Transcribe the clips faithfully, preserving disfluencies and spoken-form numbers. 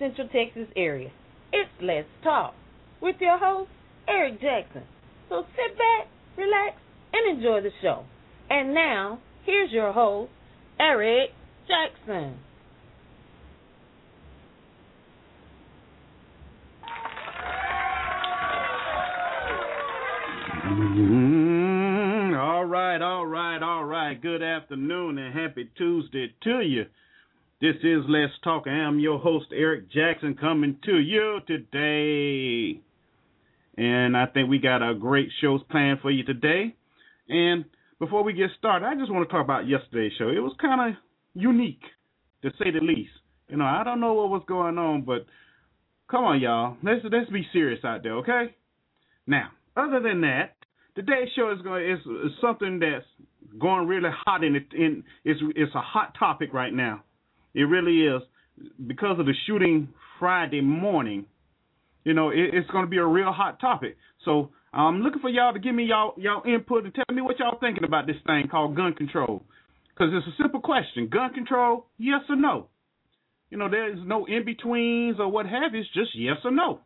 Central Texas area. It's Let's Talk with your host, Eric Jackson. So sit back, relax, and enjoy the show. And now, here's your host, Eric Jackson. Mm-hmm. All right, all right, all right. Good afternoon and happy Tuesday to you. This is Let's Talk. I am your host, Eric Jackson, coming to you today. And I think we got a great show planned for you today. And before we get started, I just want to talk about yesterday's show. It was kind of unique, to say the least. You know, I don't know what was going on, but come on, y'all. Let's let's be serious out there, okay? Now, other than that, today's show is going is, is something that's going really hot in it. In it's it's a hot topic right now. It really is, because of the shooting Friday morning. You know, it, it's going to be a real hot topic. So I'm looking for y'all to give me y'all y'all input and tell me what y'all thinking about this thing called gun control. Because it's a simple question: gun control, yes or no? You know, there's no in betweens or what have you. It's just yes or no.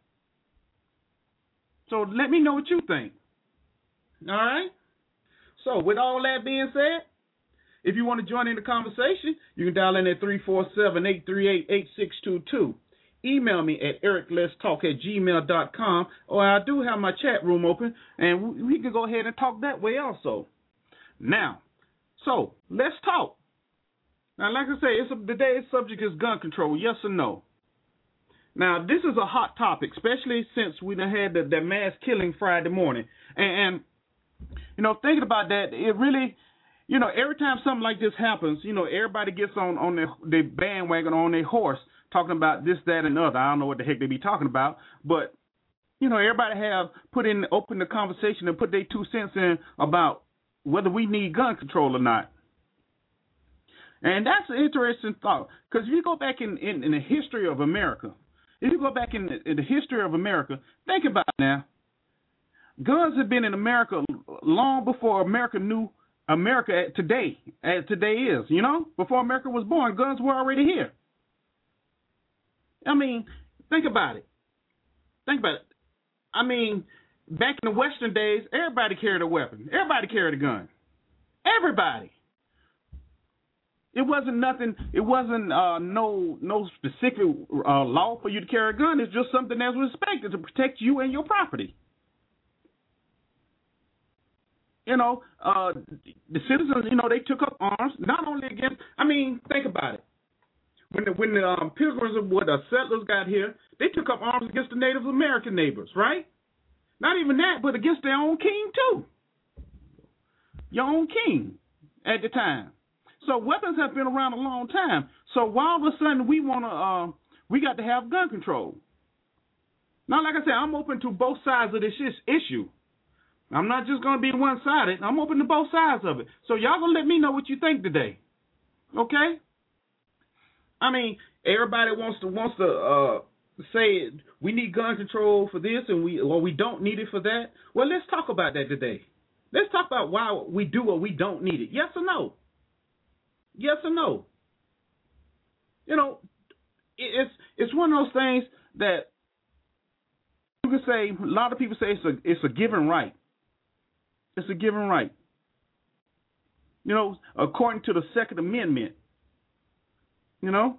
So let me know what you think. All right? So with all that being said, if you want to join in the conversation, you can dial in at three four seven, eight three eight, eight six two two. Email me at eric let's talk at gmail dot com, or I do have my chat room open, and we can go ahead and talk that way also. Now, so let's talk. Now, like I say, it's a, today's subject is gun control, yes or no? Now, this is a hot topic, especially since we done had the, the mass killing Friday morning. And, and, you know, thinking about that, it really, you know, every time something like this happens, you know, everybody gets on, on their, their bandwagon, on their horse, talking about this, that, and other. I don't know what the heck they be talking about. But, you know, everybody have put in, open the conversation and put their two cents in about whether we need gun control or not. And that's an interesting thought. Because if you go back in, in, in the history of America, If you go back in the, in the history of America, think about it now. Guns have been in America long before America knew America today, as today is. You know, before America was born, guns were already here. I mean, think about it. Think about it. I mean, back in the Western days, everybody carried a weapon. Everybody carried a gun. Everybody. It wasn't nothing. It wasn't uh, no no specific uh, law for you to carry a gun. It's just something that's respected to protect you and your property. You know, uh, the citizens, you know, they took up arms not only against. I mean, think about it. When the when the um, Pilgrims or the settlers got here, they took up arms against the Native American neighbors, right? Not even that, but against their own king too. Your own king at the time. So weapons have been around a long time. So why all of a sudden we want to, uh, we got to have gun control? Now, like I said, I'm open to both sides of this issue. I'm not just going to be one-sided. I'm open to both sides of it. So y'all going to let me know what you think today. Okay? I mean, everybody wants to wants to uh, say we need gun control for this and we or we don't need it for that. Well, let's talk about that today. Let's talk about why we do or we don't need it. Yes or no? Yes or no? You know, it's it's one of those things that you can say. A lot of people say it's a it's a given right. It's a given right. You know, according to the Second Amendment. You know,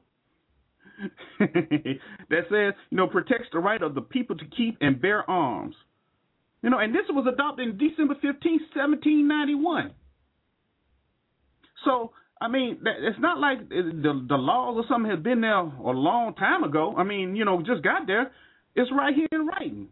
that says you know protects the right of the people to keep and bear arms. You know, and this was adopted in December fifteenth, seventeen ninety-one. So. I mean, it's not like the the laws or something has been there a long time ago. I mean, you know, just got there. It's right here in writing.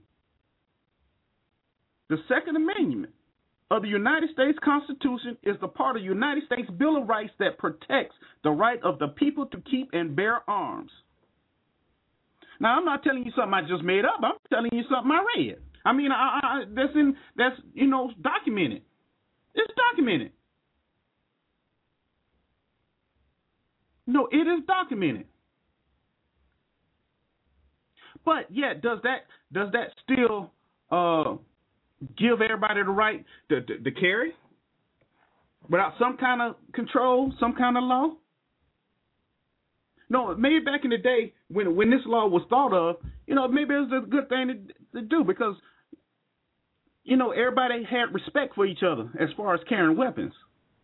The Second Amendment of the United States Constitution is the part of the United States Bill of Rights that protects the right of the people to keep and bear arms. Now, I'm not telling you something I just made up. I'm telling you something I read. I mean, I, I, that's in that's you know documented. It's documented. No, it is documented. But yet, does that does that still uh, give everybody the right to, to, to carry without some kind of control, some kind of law? No, maybe back in the day when when this law was thought of, you know, maybe it was a good thing to, to do because, you know, everybody had respect for each other as far as carrying weapons.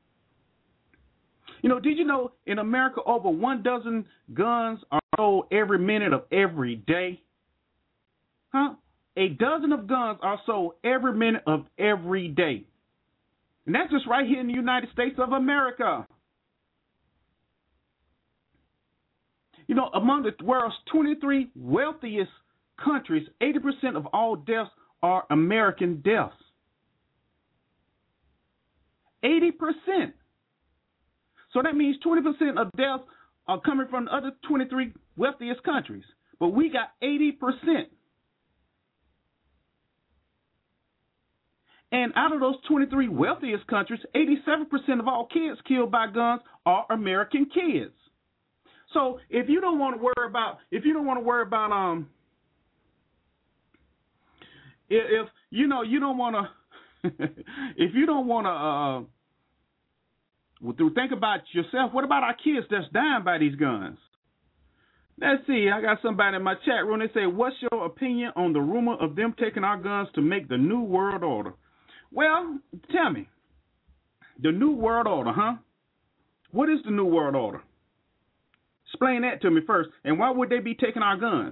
You know, did you know in America over one dozen guns are sold every minute of every day? Huh? A dozen of guns are sold every minute of every day. And that's just right here in the United States of America. You know, among the world's twenty-three wealthiest countries, eighty percent of all deaths are American deaths. eighty percent. So that means twenty percent of deaths are coming from the other twenty-three wealthiest countries. But we got eighty percent. And out of those twenty-three wealthiest countries, eighty-seven percent of all kids killed by guns are American kids. So if you don't want to worry about, if you don't want to worry about, um, if, if you know you don't want to, if you don't want to, uh, think about yourself. What about our kids that's dying by these guns? Let's see. I got somebody in my chat room. They say, "What's your opinion on the rumor of them taking our guns to make the new world order?" Well, tell me, the new world order, huh? What is the new world order? Explain that to me first. And why would they be taking our guns?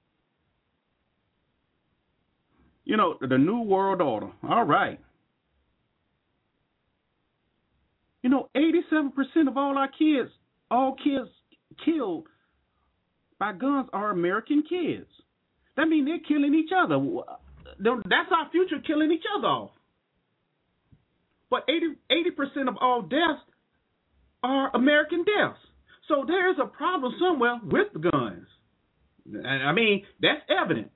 You know, the new world order. All right. You know, eighty-seven percent of all our kids, all kids killed by guns are American kids. That means they're killing each other. That's our future, killing each other off. But eighty percent of all deaths are American deaths. So there's a problem somewhere with the guns. I mean, that's evident.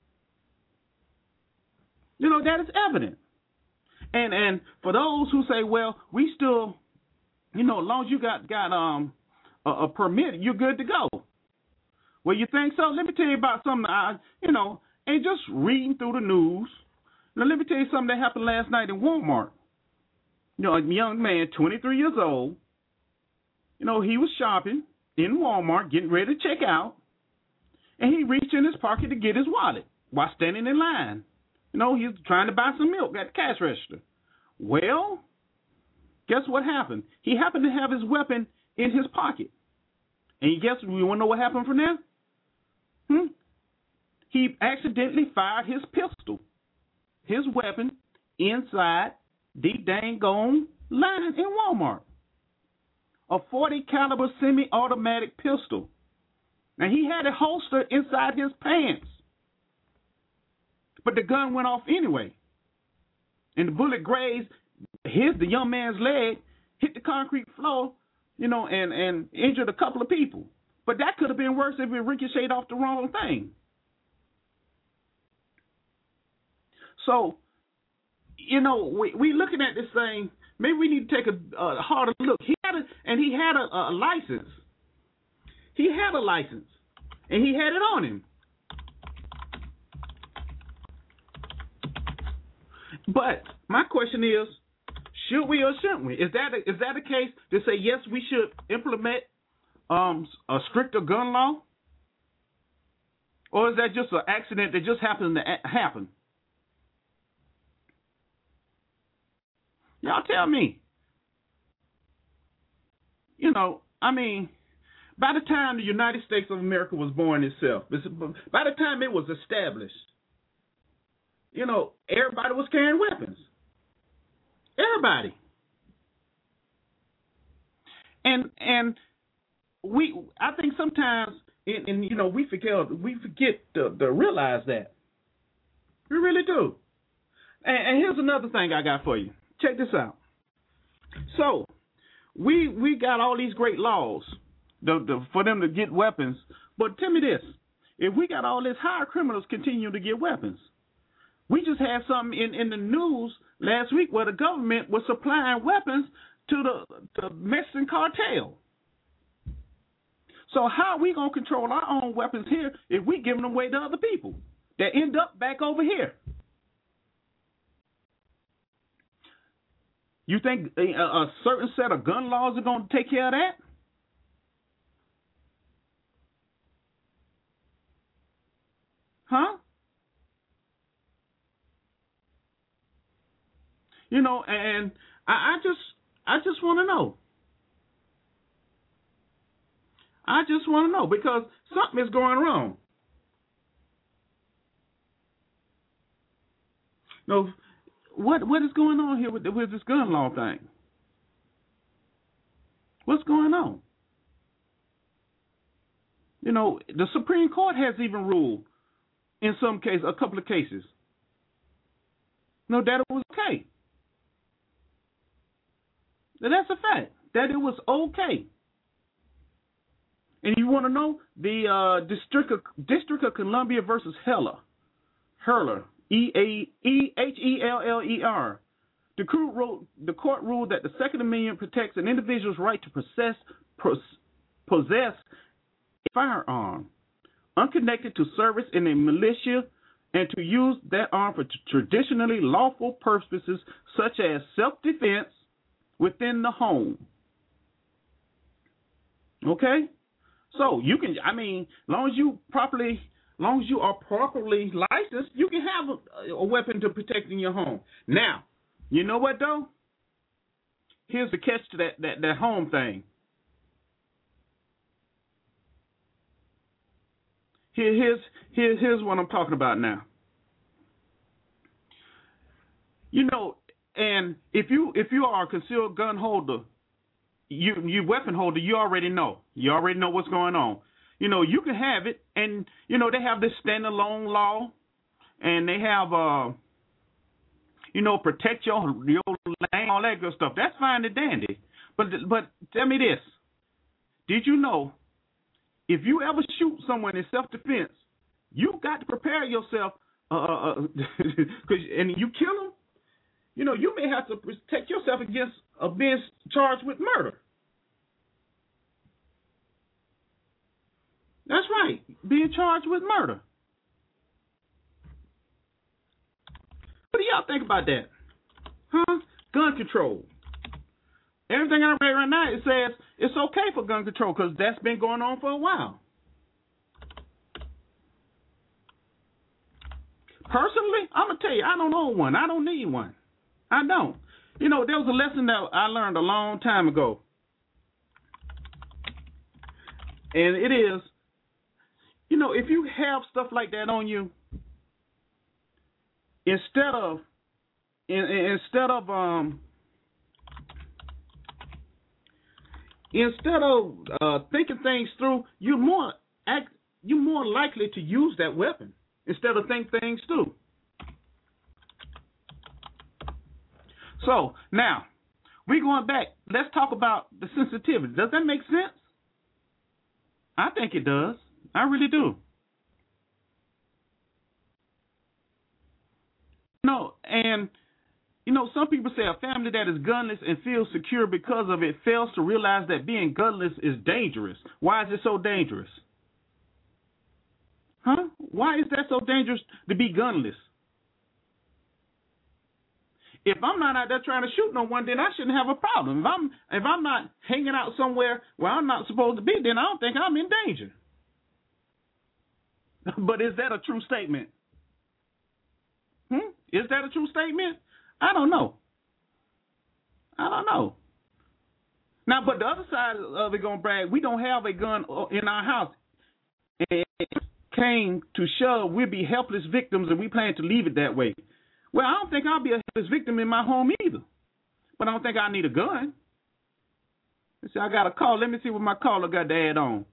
You know, that is evident. And and for those who say, well, we still, you know, as long as you got, got um a, a permit, you're good to go. Well, you think so? Let me tell you about something, I, you know, and just reading through the news. Now, let me tell you something that happened last night in Walmart. You know, a young man, twenty-three years old, you know, he was shopping in Walmart, getting ready to check out, and he reached in his pocket to get his wallet while standing in line. You know, he was trying to buy some milk at the cash register. Well, guess what happened? He happened to have his weapon in his pocket. And you guess, you want to know what happened from there? Hmm? He accidentally fired his pistol, his weapon, inside the dang gone line in Walmart. A forty caliber semi-automatic pistol. Now, he had it holstered inside his pants. But the gun went off anyway. And the bullet grazed his, the young man's leg, hit the concrete floor, you know, and, and injured a couple of people. But that could have been worse if it ricocheted off the wrong thing. So, you know, we we looking at this thing. Maybe we need to take a, a harder look. He had a, and he had a, a license. He had a license, and he had it on him. But my question is, should we or shouldn't we? Is that a, is that a case to say yes, we should implement um, a stricter gun law, or is that just an accident that just happened to a- happen? Y'all tell me. You know, I mean, by the time the United States of America was born itself, by the time it was established, you know, everybody was carrying weapons. Everybody. And and we, I think sometimes, and, and you know, we forget we forget to, to realize that. We really do. And, and here's another thing I got for you. Check this out. So, we we got all these great laws the, the, for them to get weapons. But tell me this. If we got all this, how are criminals continue to get weapons? We just had something in, in the news last week where the government was supplying weapons to the, the Mexican cartel. So how are we going to control our own weapons here if we give them away to other people that end up back over here? You think a, a certain set of gun laws are going to take care of that? Huh? You know, and I, I just I just want to know. I just want to know because something is going wrong. No, what what is going on here with, with this gun law thing? What's going on? You know, the Supreme Court has even ruled in some cases, a couple of cases, no, that it was okay. That's a fact, that it was okay. And you want to know the uh, District of, District of Columbia versus Heller, Hurler, E A E H E L L E R. The court wrote, the court ruled that the Second Amendment protects an individual's right to possess possess a firearm, unconnected to service in a militia, and to use that arm for traditionally lawful purposes such as self-defense within the home. Okay? So you can, I mean, long as you properly, long as you are properly licensed, you can have a, a weapon to protect in your home. Now, you know what though? Here's the catch to that that, that home thing. Here, here's here's here's what I'm talking about now. You know, and if you if you are a concealed gun holder, you you weapon holder, you already know. You already know what's going on. You know, you can have it, and you know they have this standalone law, and they have uh, you know, protect your your land, all that good stuff. That's fine and dandy. But but tell me this: did you know if you ever shoot someone in self-defense, you got to prepare yourself, uh, uh, cause, and you kill them, you know, you may have to protect yourself against uh, being charged with murder. That's right, being charged with murder. What do y'all think about that? Huh? Gun control. Everything I read right now, it says it's okay for gun control because that's been going on for a while. Personally, I'm going to tell you, I don't own one. I don't need one. I don't. You know, there was a lesson that I learned a long time ago. And it is, you know, if you have stuff like that on you, instead of, in, instead of, um, Instead of uh, thinking things through, you're more act, you're more likely to use that weapon instead of think things through. So now we're going back. Let's talk about the sensitivity. Does that make sense? I think it does. I really do. No, and you know, some people say a family that is gunless and feels secure because of it fails to realize that being gunless is dangerous. Why is it so dangerous? Huh? Why is that so dangerous to be gunless? If I'm not out there trying to shoot no one, then I shouldn't have a problem. If I'm if I'm not hanging out somewhere where I'm not supposed to be, then I don't think I'm in danger. But is that a true statement? Hmm? Is that a true statement? I don't know. I don't know. Now, but the other side of it gonna brag, we don't have a gun in our house. And it came to shove, we'll be helpless victims, and we plan to leave it that way. Well, I don't think I'll be a helpless victim in my home either. But I don't think I need a gun. Let's see, I got a call. Let me see what my caller got to add on.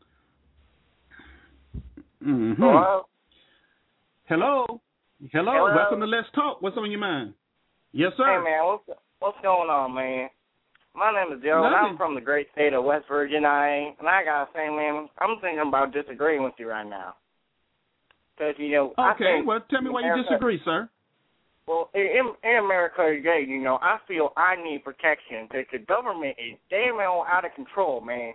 Mm-hmm. Hello? Hello? Hello? Hello? Welcome to Let's Talk. What's on your mind? Yes, sir. Hey, man, what's, what's going on, man? My name is Joe, and I'm from the great state of West Virginia, and I got to say, man, I'm thinking about disagreeing with you right now. Because, you know, okay, I think well, tell me why America, you disagree, sir. Well, in, in America today, you know, I feel I need protection because the government is damn well out of control, man.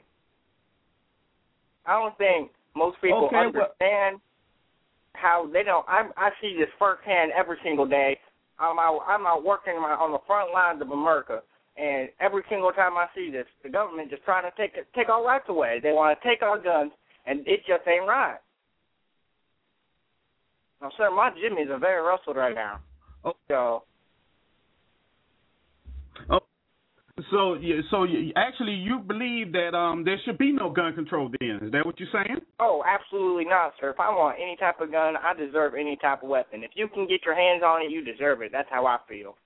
I don't think most people okay, understand well, how they don't. I, I see this firsthand every single day. I'm out, I'm out working on the front lines of America, and every single time I see this, the government just trying to take take our rights away. They want to take our guns, and it just ain't right. No, sir, my Jimmys are very rustled right now. Oh. So. Oh. So, yeah, so you, actually, you believe that um there should be no gun control then? Is that what you're saying? Oh, absolutely not, sir. If I want any type of gun, I deserve any type of weapon. If you can get your hands on it, you deserve it. That's how I feel.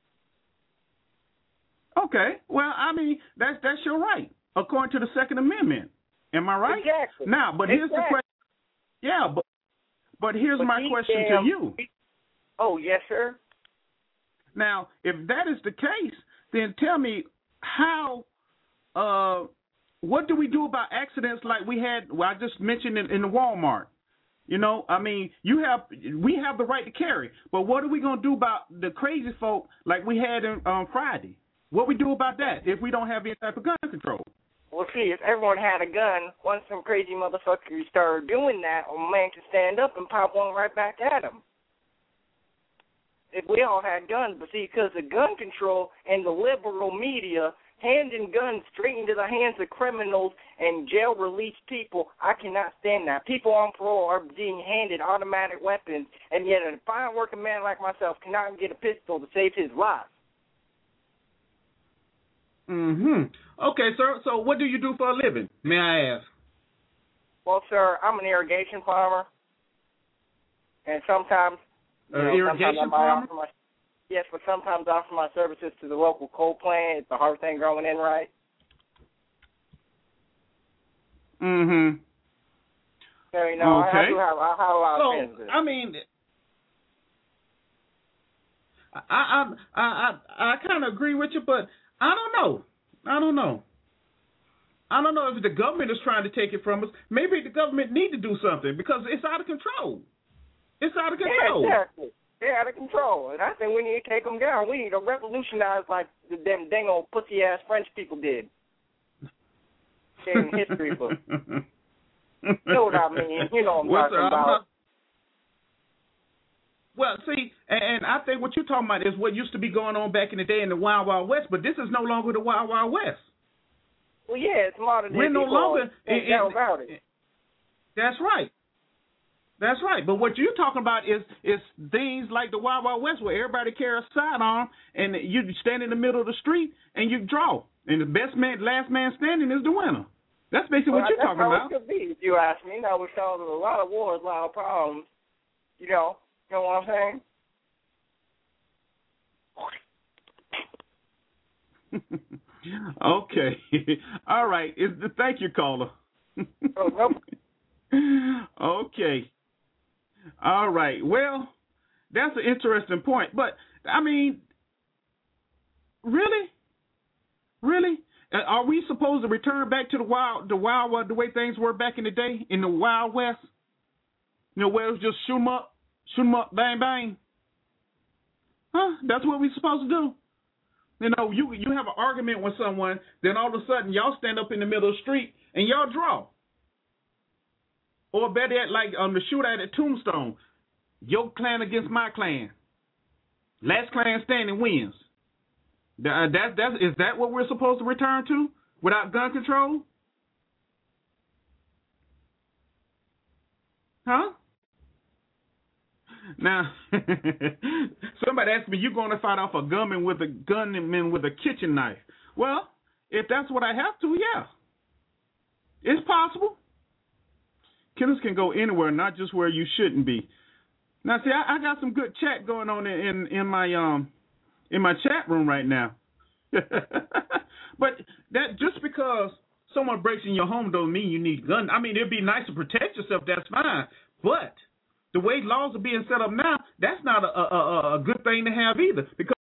Okay. Well, I mean, that's that's your right, according to the Second Amendment. Am I right? Exactly. Now, but here's exactly. the question. Yeah, but but here's but my question damn, to you. Oh, yes, sir. Now, if that is the case, then tell me how. Uh, what do we do about accidents like we had? Well, I just mentioned in, in the Walmart. You know, I mean, you have we have the right to carry, but what are we gonna do about the crazy folk like we had on um, Friday? What we do about that if we don't have any type of gun control? Well, see, if everyone had a gun, once some crazy motherfuckers started doing that, a man can stand up and pop one right back at him. If we all had guns, but see, because of gun control and the liberal media handing guns straight into the hands of criminals and jail-released people, I cannot stand that. People on parole are being handed automatic weapons, and yet a fine working man like myself cannot get a pistol to save his life. Mm-hmm. Okay, sir. So what do you do for a living, may I ask? Well, sir, I'm an irrigation farmer, and sometimes, you uh, know, irrigation sometimes I farmer? offer my, yes, but sometimes I offer my services to the local coal plant if the harvest ain't growing in right. Mm-hmm. So, you know, okay. I, I do have, I have a lot so, of business. I mean, I I I I, I kind of agree with you, but I don't know. I don't know. I don't know if the government is trying to take it from us. Maybe the government need to do something because it's out of control. It's out of control. Yeah, exactly. They're out of control, and I think we need to take them down. We need to revolutionize like the them dang old pussy-ass French people did in history books. You know what I mean? You know what I'm well, talking sir, about. Not... Well, see, and, and I think what you're talking about is what used to be going on back in the day in the Wild Wild West, but this is no longer the Wild Wild West. Well, yeah, it's modern day. We're no longer in, in, about it. That's right. That's right. But what you're talking about is is things like the Wild Wild West where everybody carries a sidearm and you stand in the middle of the street and you draw. And the best man, last man standing is the winner. That's basically well, what you're that's talking how about. It could be, if you ask me. Now, we're solving a lot of wars, a lot of problems. You know, you know what I'm saying? Okay. All right. It's, thank you, caller. Oh, nope. Okay. All right. Well, that's an interesting point. But, I mean, really? Really? Are we supposed to return back to the wild, the wild, the way things were back in the day, in the Wild West? You know, where it was just shoot 'em up, shoot 'em up, bang, bang? Huh? That's what we're supposed to do. You know, you you have an argument with someone, then all of a sudden y'all stand up in the middle of the street and y'all draw. Or better yet, like um, the shootout at Tombstone, your clan against my clan. Last clan standing wins. That, that, that, is that what we're supposed to return to without gun control? Huh? Now, somebody asked me, you going to fight off a gunman with a gunman with a kitchen knife? Well, if that's what I have to, yeah. It's possible. Killers can go anywhere, not just where you shouldn't be. Now, see, I, I got some good chat going on in, in, in my um in my chat room right now. But that just because someone breaks in your home don't mean you need a gun. I mean, it'd be nice to protect yourself. That's fine. But the way laws are being set up now, that's not a, a, a good thing to have either. Because